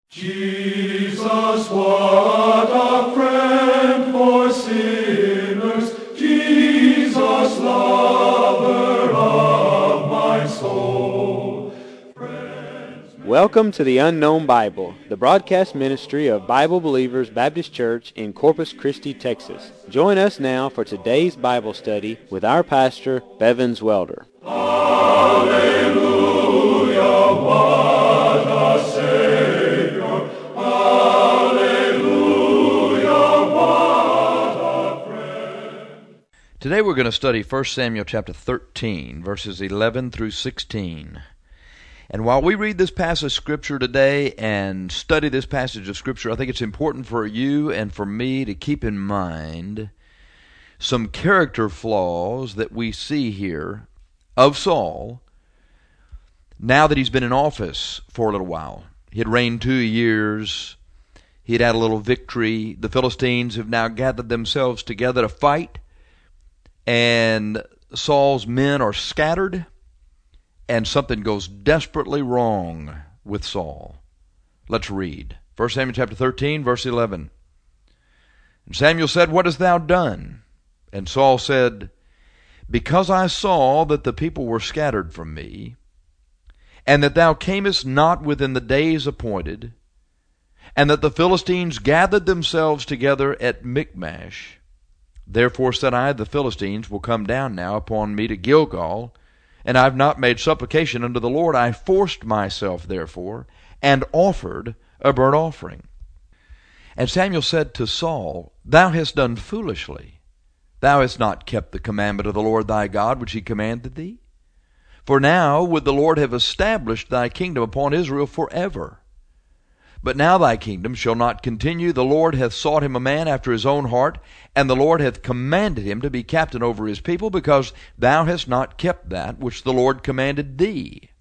Jesus, what a friend for sinners, Jesus, lover of my soul. Welcome to the Unknown Bible, the broadcast ministry of Bible Believers Baptist Church in Corpus Christi, Texas. Join us now for today's Bible study with our pastor, Bevins Welder. Hallelujah, what a Savior. Hallelujah, what a friend. Today we're going to study 1 Samuel chapter 13, verses 11 through 16. And while we read this passage of Scripture today and study this passage of Scripture, I think it's important for you and for me to keep in mind some character flaws that we see here of Saul now that he's been in office for a little while. He had reigned 2 years. He had had a little victory. The Philistines have now gathered themselves together to fight, and Saul's men are scattered, and something goes desperately wrong with Saul. Let's read. 1 Samuel chapter 13, verse 11. And Samuel said, "What hast thou done?" And Saul said, "Because I saw that the people were scattered from me, and that thou camest not within the days appointed, and that the Philistines gathered themselves together at Michmash. Therefore said I, the Philistines will come down now upon me to Gilgal, and I have not made supplication unto the Lord. I forced myself, therefore, and offered a burnt offering." And Samuel said to Saul, "Thou hast done foolishly. Thou hast not kept the commandment of the Lord thy God, which he commanded thee. For now would the Lord have established thy kingdom upon Israel forever. But now thy kingdom shall not continue. The Lord hath sought him a man after his own heart, and the Lord hath commanded him to be captain over his people, because thou hast not kept that which the Lord commanded thee."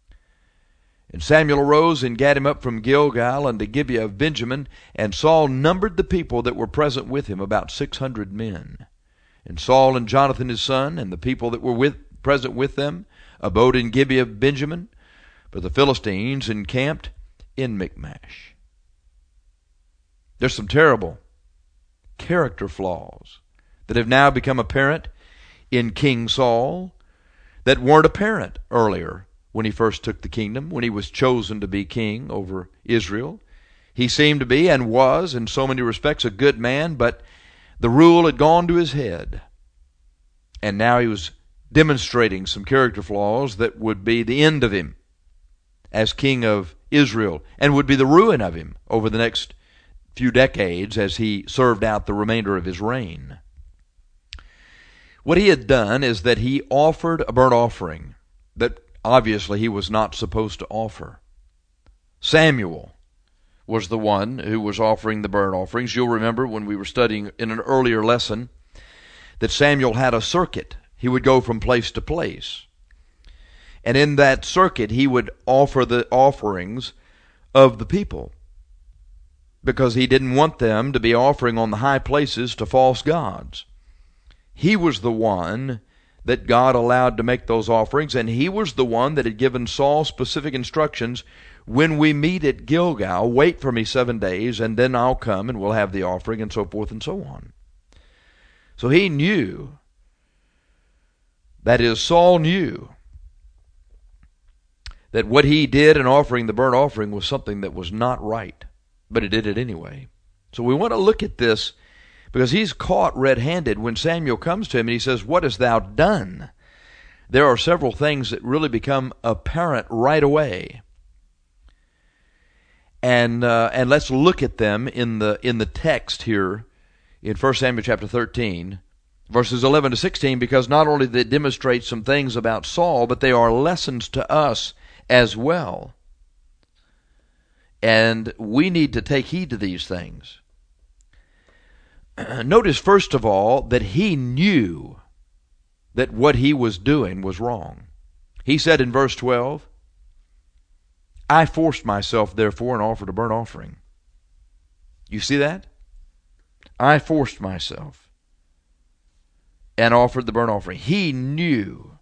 And Samuel arose and gat him up from Gilgal unto Gibeah of Benjamin, and Saul numbered the people that were present with him, about 600 men. And Saul and Jonathan his son, and the people that were present with them, abode in Gibeah of Benjamin, but the Philistines encamped in Michmash. There's some terrible character flaws that have now become apparent in King Saul that weren't apparent earlier when he first took the kingdom, when he was chosen to be king over Israel. He seemed to be and was in so many respects a good man, but the rule had gone to his head, and now he was demonstrating some character flaws that would be the end of him as king of Israel, and would be the ruin of him over the next few decades as he served out the remainder of his reign. What he had done is that he offered a burnt offering that obviously he was not supposed to offer. Samuel was the one who was offering the burnt offerings. You'll remember when we were studying in an earlier lesson that Samuel had a circuit. He would go from place to place. And in that circuit, he would offer the offerings of the people, because he didn't want them to be offering on the high places to false gods. He was the one that God allowed to make those offerings, and he was the one that had given Saul specific instructions: when we meet at Gilgal, wait for me 7 days, and then I'll come and we'll have the offering, and so forth and so on. So he knew, that is, Saul knew, that what he did in offering the burnt offering was something that was not right, but he did it anyway. So we want to look at this because he's caught red-handed when Samuel comes to him and he says, "What hast thou done?" There are several things that really become apparent right away. And let's look at them in the text here in 1 Samuel chapter 13, verses 11 to 16, because not only do they demonstrate some things about Saul, but they are lessons to us as well. And we need to take heed to these things. Notice, first of all, that he knew that what he was doing was wrong. He said in verse 12, "I forced myself, therefore, and offered a burnt offering." You see that? I forced myself and offered the burnt offering. He knew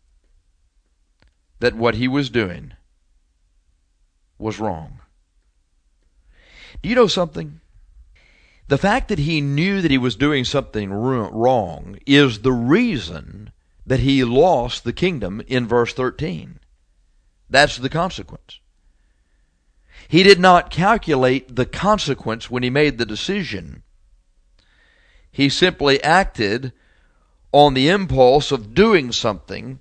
that what he was doing was wrong. You know something? The fact that he knew that he was doing something wrong is the reason that he lost the kingdom in verse 13. That's the consequence. He did not calculate the consequence when he made the decision. He simply acted on the impulse of doing something,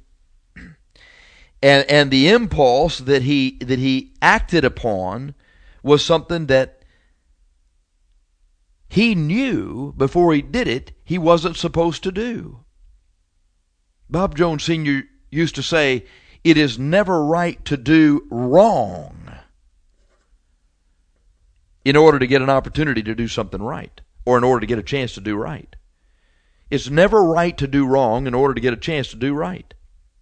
and the impulse that he acted upon was something that he knew before he did it he wasn't supposed to do. Bob Jones Sr. used to say, "It is never right to do wrong in order to get an opportunity to do something right, or in order to get a chance to do right. It's never right to do wrong in order to get a chance to do right."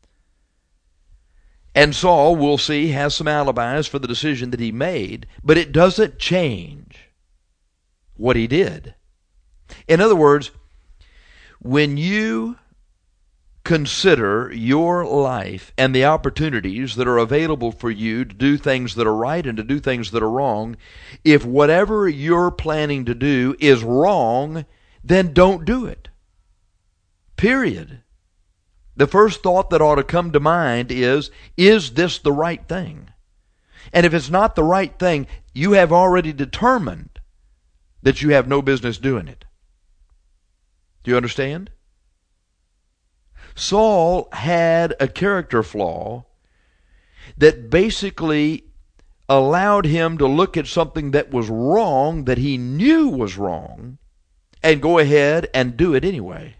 And Saul, we'll see, has some alibis for the decision that he made, but it doesn't change what he did. In other words, when you consider your life and the opportunities that are available for you to do things that are right and to do things that are wrong, if whatever you're planning to do is wrong, then don't do it. Period. The first thought that ought to come to mind is this the right thing? And if it's not the right thing, you have already determined that you have no business doing it. Do you understand? Saul had a character flaw that basically allowed him to look at something that was wrong, that he knew was wrong, and go ahead and do it anyway.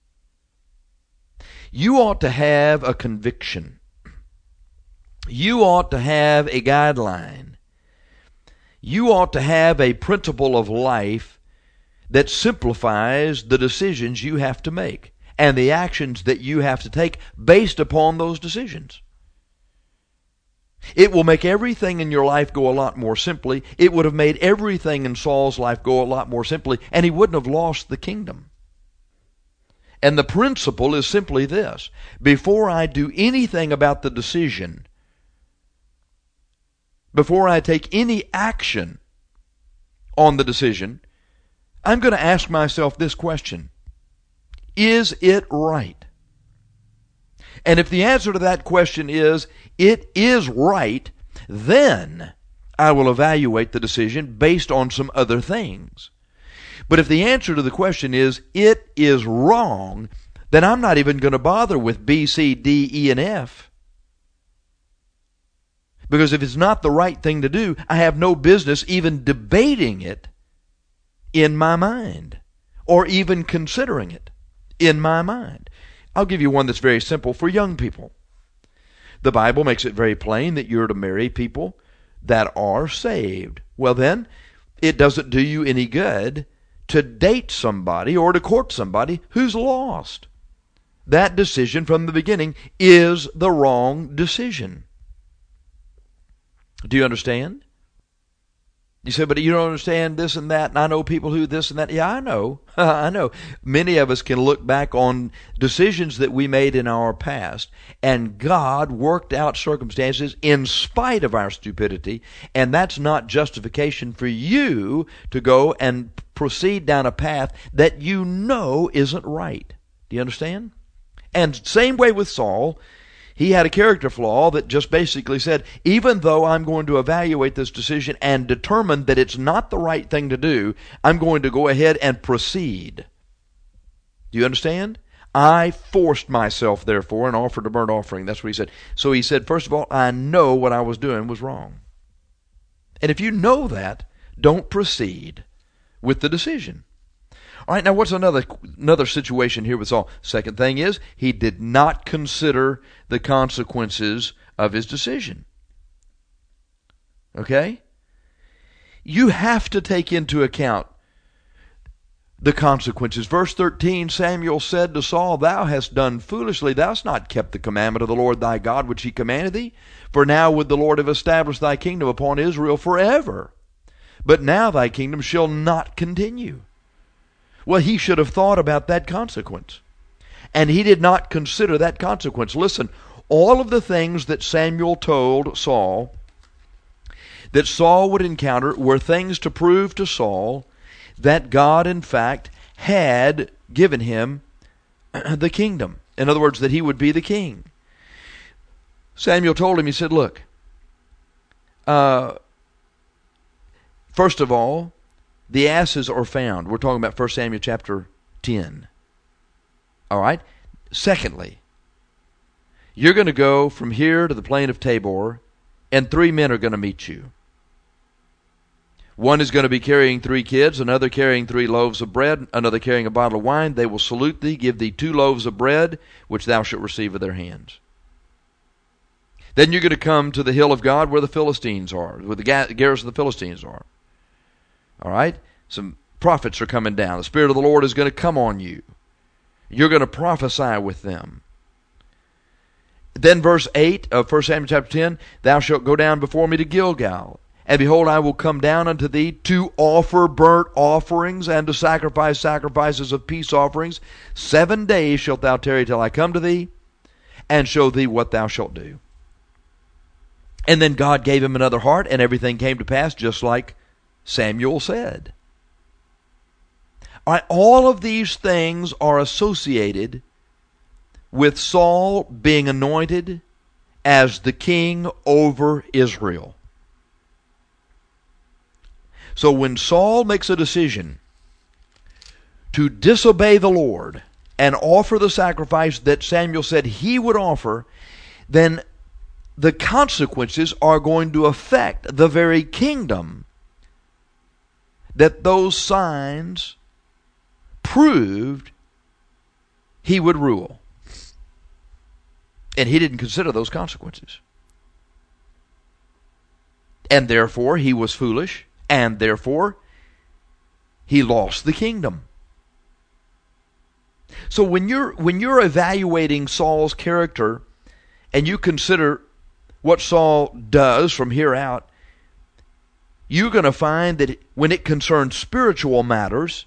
You ought to have a conviction. You ought to have a guideline. You ought to have a principle of life that simplifies the decisions you have to make and the actions that you have to take based upon those decisions. It will make everything in your life go a lot more simply. It would have made everything in Saul's life go a lot more simply, and he wouldn't have lost the kingdom. And the principle is simply this: before I do anything about the decision, before I take any action on the decision, I'm going to ask myself this question: is it right? And if the answer to that question is, it is right, then I will evaluate the decision based on some other things. But if the answer to the question is, it is wrong, then I'm not even going to bother with B, C, D, E, and F. Because if it's not the right thing to do, I have no business even debating it in my mind, or even considering it in my mind. I'll give you one that's very simple for young people. The Bible makes it very plain that you're to marry people that are saved. Well then, it doesn't do you any good to date somebody or to court somebody who's lost. That decision from the beginning is the wrong decision. Do you understand? You say, but you don't understand this and that, and I know people who this and that. Yeah, I know. I know. Many of us can look back on decisions that we made in our past, and God worked out circumstances in spite of our stupidity, and that's not justification for you to go and proceed down a path that you know isn't right. Do you understand? And same way with Saul. He had a character flaw that just basically said, even though I'm going to evaluate this decision and determine that it's not the right thing to do, I'm going to go ahead and proceed. Do you understand? I forced myself, therefore, and offered a burnt offering. That's what he said. So he said, first of all, I know what I was doing was wrong. And if you know that, don't proceed with the decision. All right, now what's another situation here with Saul? Second thing is, he did not consider the consequences of his decision. Okay? You have to take into account the consequences. Verse 13, Samuel said to Saul, Thou hast done foolishly. Thou hast not kept the commandment of the Lord thy God, which he commanded thee. For now would the Lord have established thy kingdom upon Israel forever. But now thy kingdom shall not continue. Well, he should have thought about that consequence. And he did not consider that consequence. Listen, all of the things that Samuel told Saul, that Saul would encounter were things to prove to Saul that God, in fact, had given him the kingdom. In other words, that he would be the king. Samuel told him, he said, look, first of all, the asses are found. We're talking about 1 Samuel chapter 10. All right? Secondly, you're going to go from here to the plain of Tabor, and 3 men are going to meet you. One is going to be carrying 3 kids, another carrying 3 loaves of bread, another carrying a bottle of wine. They will salute thee, give thee 2 loaves of bread, which thou shalt receive of their hands. Then you're going to come to the hill of God where the Philistines are, where the garrison of the Philistines are. All right? Some prophets are coming down. The Spirit of the Lord is going to come on you. You're going to prophesy with them. Then verse 8 of 1 Samuel chapter 10, thou shalt go down before me to Gilgal. And behold, I will come down unto thee to offer burnt offerings and to sacrifice sacrifices of peace offerings. 7 days shalt thou tarry till I come to thee and show thee what thou shalt do. And then God gave him another heart, and everything came to pass just like Samuel said. All of these things are associated with Saul being anointed as the king over Israel. So when Saul makes a decision to disobey the Lord and offer the sacrifice that Samuel said he would offer, then the consequences are going to affect the very kingdom that those signs proved he would rule. And he didn't consider those consequences. And therefore he was foolish, and therefore he lost the kingdom. So when you're evaluating Saul's character and you consider what Saul does from here out, you're going to find that when it concerns spiritual matters,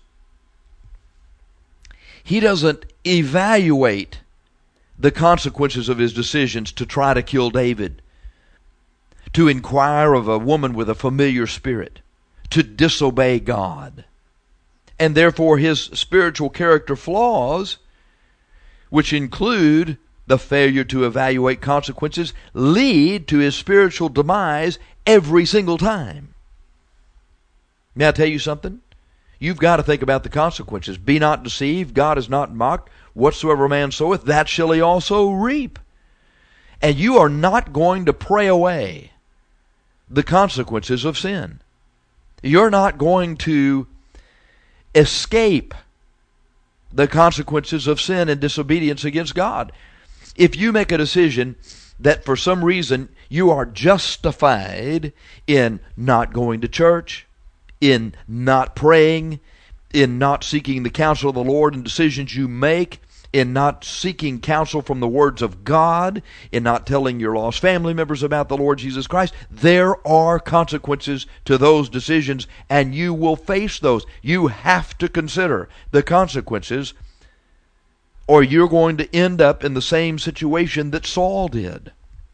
he doesn't evaluate the consequences of his decisions to try to kill David, to inquire of a woman with a familiar spirit, to disobey God. And therefore his spiritual character flaws, which include the failure to evaluate consequences, lead to his spiritual demise every single time. May I tell you something? You've got to think about the consequences. Be not deceived, God is not mocked. Whatsoever a man soweth, that shall he also reap. And you are not going to pray away the consequences of sin. You're not going to escape the consequences of sin and disobedience against God. If you make a decision that for some reason you are justified in not going to church, in not praying, in not seeking the counsel of the Lord in decisions you make, in not seeking counsel from the words of God, in not telling your lost family members about the Lord Jesus Christ, there are consequences to those decisions, and you will face those. You have to consider the consequences, or you're going to end up in the same situation that Saul did.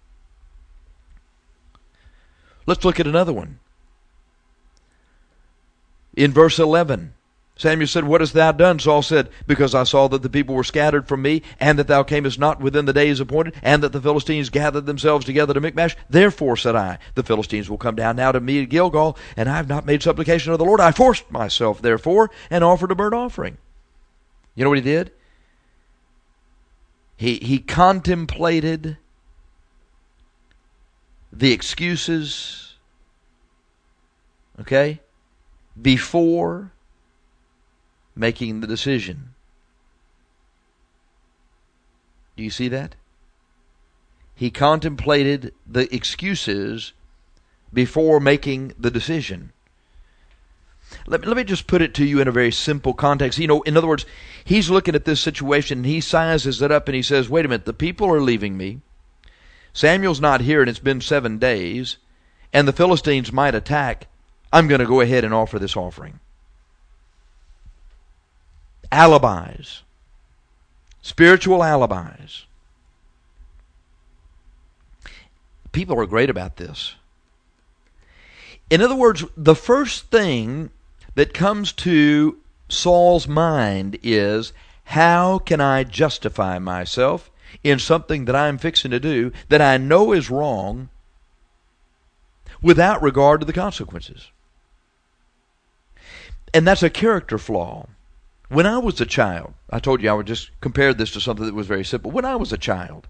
Let's look at another one. In verse 11, Samuel said, What hast thou done? Saul said, Because I saw that the people were scattered from me, and that thou camest not within the days appointed, and that the Philistines gathered themselves together to Michmash. Therefore, said I, the Philistines will come down now to me at Gilgal, and I have not made supplication of the Lord. I forced myself, therefore, and offered a burnt offering. You know what he did? He contemplated the excuses, okay, before making the decision. Do you see that? He contemplated the excuses before making the decision. Let me just put it to you in a very simple context. You know, in other words, he's looking at this situation and he sizes it up and he says, wait a minute, the people are leaving me. Samuel's not here and it's been 7 days, and the Philistines might attack. I'm going to go ahead and offer this offering. Alibis. Spiritual alibis. People are great about this. In other words, the first thing that comes to Saul's mind is, how can I justify myself in something that I'm fixing to do that I know is wrong without regard to the consequences? And that's a character flaw. When I was a child, I told you I would just compare this to something that was very simple. When I was a child,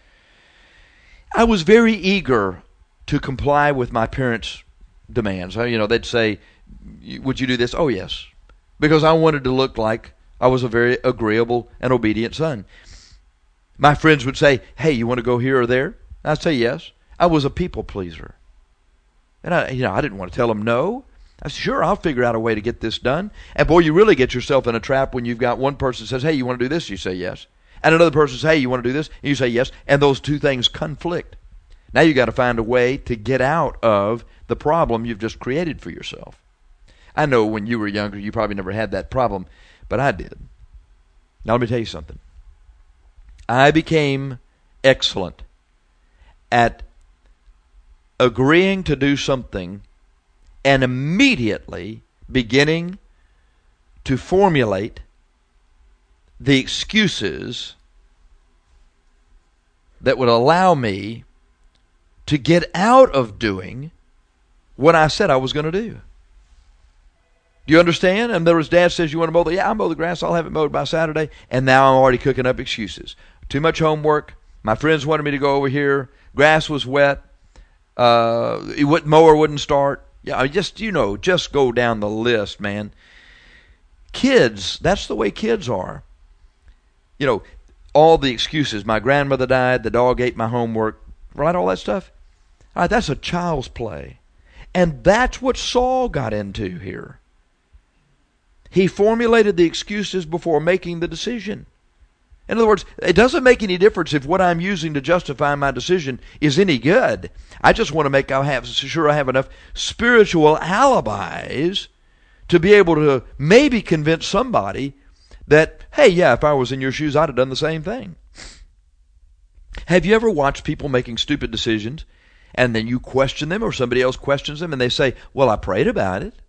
I was very eager to comply with my parents' demands. They'd say, would you do this? Oh, yes. Because I wanted to look like I was a very agreeable and obedient son. My friends would say, hey, you want to go here or there? I'd say yes. I was a people pleaser. And I didn't want to tell them no. I said, sure, I'll figure out a way to get this done. And boy, you really get yourself in a trap when you've got one person that says, hey, you want to do this? You say yes. And another person says, hey, you want to do this? And you say yes. And those two things conflict. Now you got to find a way to get out of the problem you've just created for yourself. I know when you were younger, you probably never had that problem, but I did. Now let me tell you something. I became excellent at agreeing to do something and immediately beginning to formulate the excuses that would allow me to get out of doing what I said I was going to do. Do you understand? And there was Dad says, you want to mow the, yeah, I'll mow the grass, I'll have it mowed by Saturday. And now I'm already cooking up excuses. Too much homework. My friends wanted me to go over here. Grass was wet. Mower wouldn't start. Yeah, just go down the list, man. Kids, that's the way kids are. All the excuses. My grandmother died, the dog ate my homework, right? All that stuff. All right, that's a child's play. And that's what Saul got into here. He formulated the excuses before making the decision. In other words, it doesn't make any difference if what I'm using to justify my decision is any good. I just want to make sure I have enough spiritual alibis to be able to maybe convince somebody that, hey, yeah, if I was in your shoes, I'd have done the same thing. Have you ever watched people making stupid decisions, and then you question them or somebody else questions them, and they say, well, I prayed about it?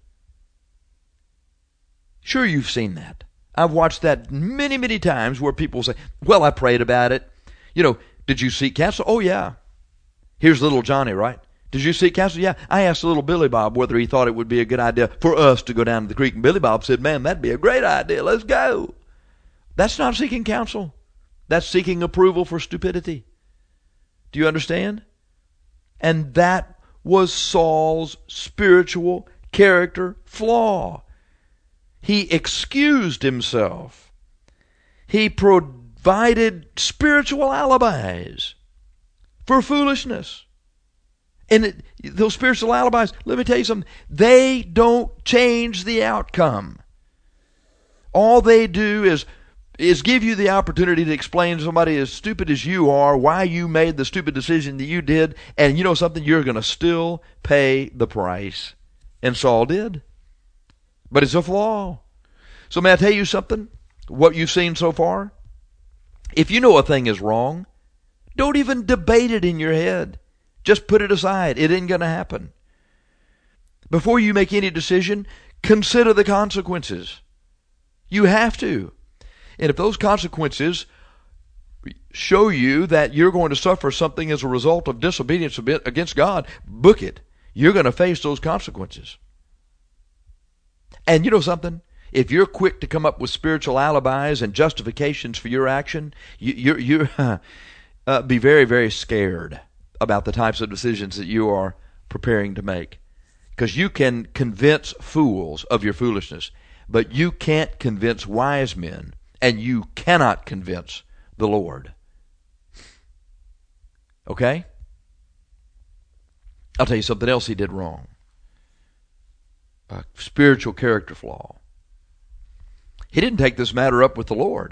Sure, you've seen that. I've watched that many, many times where people say, well, I prayed about it. Did you seek counsel? Oh, yeah. Here's little Johnny, right? Did you seek counsel? Yeah. I asked little Billy Bob whether he thought it would be a good idea for us to go down to the creek. And Billy Bob said, man, that'd be a great idea. Let's go. That's not seeking counsel. That's seeking approval for stupidity. Do you understand? And that was Saul's spiritual character flaw. He excused himself. He provided spiritual alibis for foolishness. And those spiritual alibis, let me tell you something, they don't change the outcome. All they do is give you the opportunity to explain to somebody as stupid as you are why you made the stupid decision that you did, and you know something, you're going to still pay the price. And Saul did. But it's a flaw. So may I tell you something? What you've seen so far? If you know a thing is wrong, don't even debate it in your head. Just put it aside. It ain't going to happen. Before you make any decision, consider the consequences. You have to. And if those consequences show you that you're going to suffer something as a result of disobedience against God, book it. You're going to face those consequences. And you know something? If you're quick to come up with spiritual alibis and justifications for your action, you be very, very scared about the types of decisions that you are preparing to make. Because you can convince fools of your foolishness, but you can't convince wise men, and you cannot convince the Lord. Okay? I'll tell you something else he did wrong. A spiritual character flaw. He didn't take this matter up with the Lord.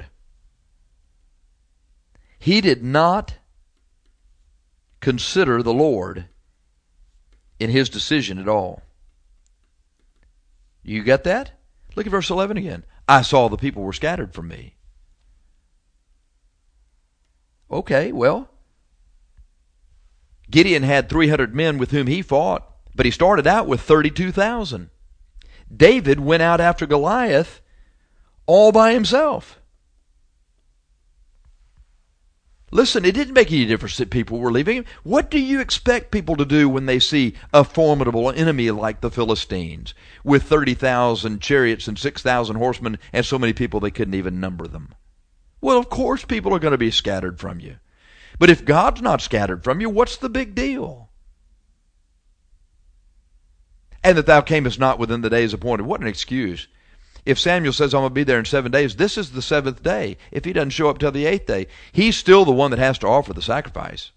He did not consider the Lord in his decision at all. You get that? Look at verse 11 again. I saw the people were scattered from me. Okay, well, Gideon had 300 men with whom he fought. But he started out with 32,000. David went out after Goliath all by himself. Listen, it didn't make any difference that people were leaving him. What do you expect people to do when they see a formidable enemy like the Philistines with 30,000 chariots and 6,000 horsemen and so many people they couldn't even number them? Well, of course people are going to be scattered from you. But if God's not scattered from you, what's the big deal? And that thou camest not within the days appointed. What an excuse. If Samuel says, I'm going to be there in 7 days, this is the 7th day. If he doesn't show up till the 8th day, he's still the one that has to offer the sacrifice.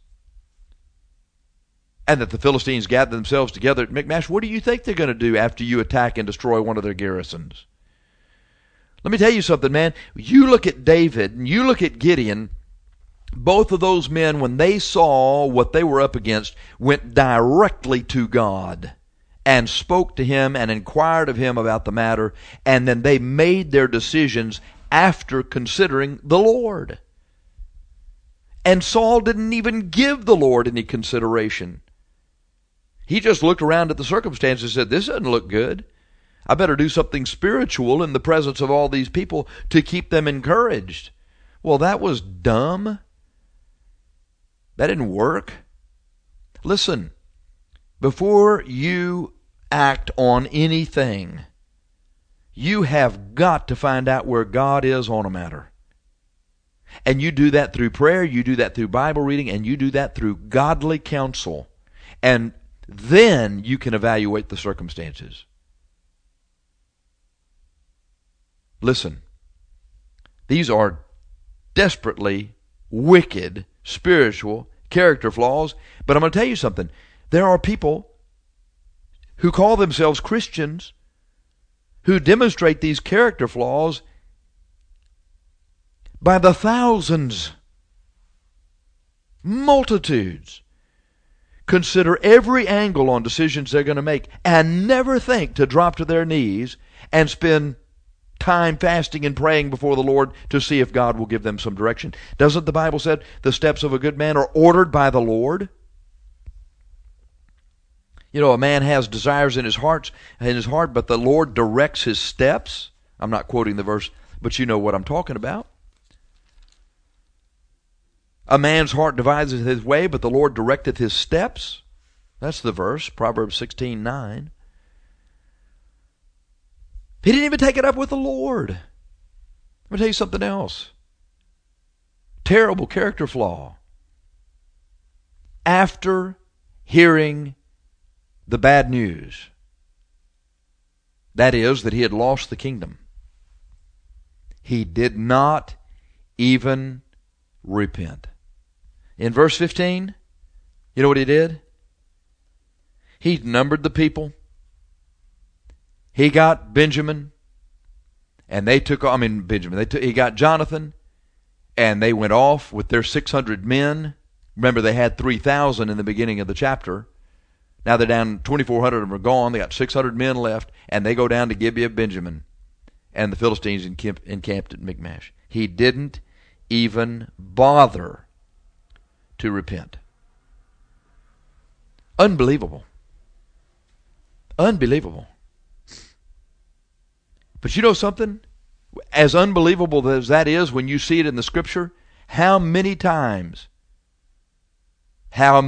And that the Philistines gather themselves together at Michmash, what do you think they're going to do after you attack and destroy one of their garrisons? Let me tell you something, man. You look at David and you look at Gideon. Both of those men, when they saw what they were up against, went directly to God and spoke to him and inquired of him about the matter, and then they made their decisions after considering the Lord. And Saul didn't even give the Lord any consideration. He just looked around at the circumstances and said, this doesn't look good. I better do something spiritual in the presence of all these people to keep them encouraged. Well, that was dumb. That didn't work. Listen, before you act on anything, you have got to find out where God is on a matter. And you do that through prayer, you do that through Bible reading, and you do that through godly counsel. And then you can evaluate the circumstances. Listen, these are desperately wicked spiritual character flaws, but I'm going to tell you something. There are people who call themselves Christians who demonstrate these character flaws by the thousands, multitudes. Consider every angle on decisions they're going to make and never think to drop to their knees and spend time fasting and praying before the Lord to see if God will give them some direction. Doesn't the Bible say the steps of a good man are ordered by the Lord? You know, a man has desires in his heart, but the Lord directs his steps. I'm not quoting the verse, but you know what I'm talking about. A man's heart deviseth his way, but the Lord directeth his steps. That's the verse, Proverbs 16:9. He didn't even take it up with the Lord. Let me tell you something else. Terrible character flaw. After hearing the bad news, that is, that he had lost the kingdom, he did not even repent. In verse 15, you know what he did? He numbered the people. He got Benjamin, and they took, he got Jonathan, and they went off with their 600 men. Remember, they had 3,000 in the beginning of the chapter. Now they're down, 2,400 of them are gone. They got 600 men left, and they go down to Gibeah of Benjamin, and the Philistines encamped at Michmash. He didn't even bother to repent. Unbelievable. Unbelievable. But you know something? As unbelievable as that is when you see it in the Scripture, how many times have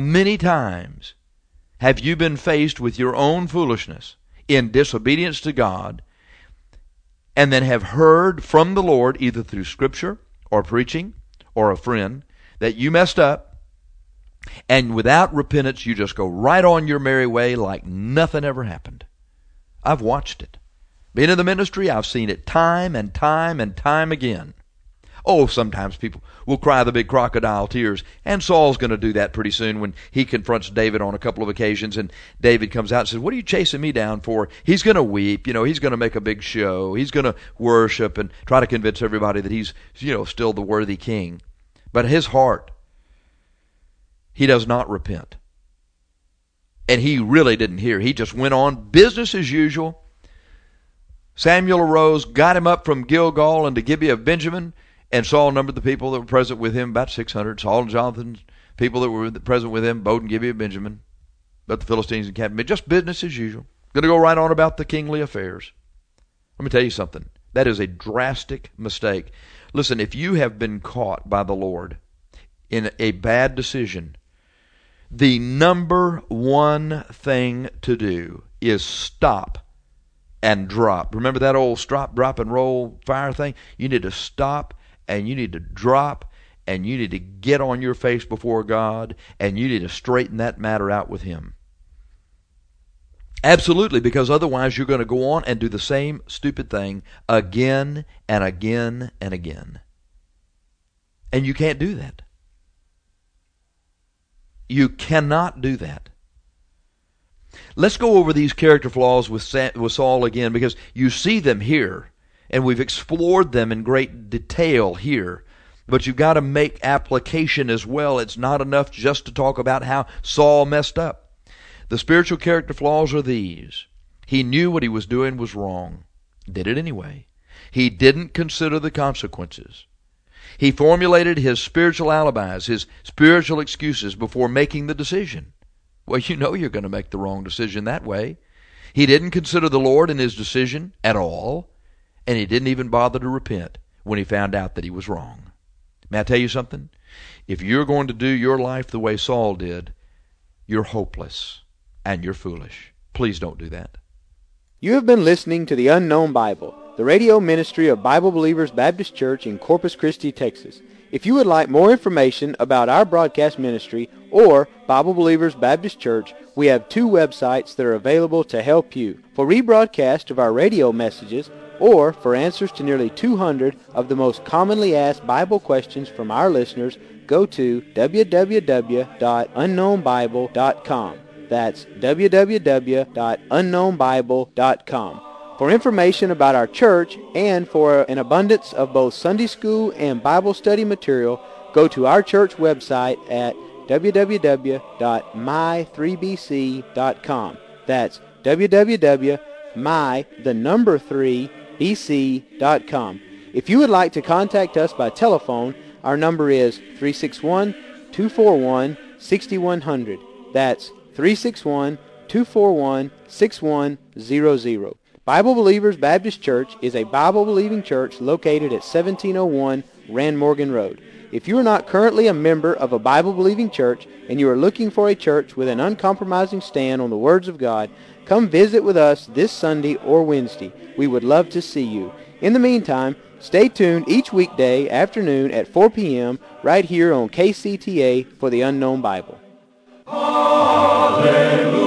you been faced with your own foolishness in disobedience to God, and then have heard from the Lord, either through Scripture or preaching or a friend, that you messed up, and without repentance you just go right on your merry way like nothing ever happened? I've watched it. Being in the ministry, I've seen it time and time and time again. Oh, sometimes people will cry the big crocodile tears, and Saul's going to do that pretty soon when he confronts David on a couple of occasions, and David comes out and says, what are you chasing me down for? He's going to weep, he's going to make a big show, he's going to worship and try to convince everybody that he's, still the worthy king. But his heart, he does not repent. And he really didn't hear. He just went on business as usual. Samuel arose, got him up from Gilgal into Gibeah of Benjamin, and Saul numbered the people that were present with him, about 600. Saul and Jonathan, people that were present with him, abode in Gibeah of Benjamin. But the Philistines encamped him. Just business as usual. Going to go right on about the kingly affairs. Let me tell you something. That is a drastic mistake. Listen, if you have been caught by the Lord in a bad decision, the number one thing to do is stop and drop. Remember that old stop, drop, and roll fire thing? You need to stop, and you need to drop, and you need to get on your face before God, and you need to straighten that matter out with Him. Absolutely, because otherwise you're going to go on and do the same stupid thing again and again and again. And you can't do that. You cannot do that. Let's go over these character flaws with Saul again, because you see them here, and we've explored them in great detail here. But you've got to make application as well. It's not enough just to talk about how Saul messed up. The spiritual character flaws are these. He knew what he was doing was wrong. Did it anyway. He didn't consider the consequences. He formulated his spiritual alibis, his spiritual excuses before making the decision. Well, you know you're going to make the wrong decision that way. He didn't consider the Lord in his decision at all, and he didn't even bother to repent when he found out that he was wrong. May I tell you something? If you're going to do your life the way Saul did, you're hopeless and you're foolish. Please don't do that. You have been listening to The Unknown Bible, the radio ministry of Bible Believers Baptist Church in Corpus Christi, Texas. If you would like more information about our broadcast ministry or Bible Believers Baptist Church, we have 2 websites that are available to help you. For rebroadcast of our radio messages, or for answers to nearly 200 of the most commonly asked Bible questions from our listeners, go to www.unknownbible.com. That's www.unknownbible.com. For information about our church and for an abundance of both Sunday school and Bible study material, go to our church website at www.my3bc.com. That's www.my3bc.com. If you would like to contact us by telephone, our number is 361-241-6100. That's 361-241-6100. Bible Believers Baptist Church is a Bible-believing church located at 1701 Rand Morgan Road. If you are not currently a member of a Bible-believing church and you are looking for a church with an uncompromising stand on the words of God, come visit with us this Sunday or Wednesday. We would love to see you. In the meantime, stay tuned each weekday afternoon at 4 p.m. right here on KCTA for the Unknown Bible. Hallelujah.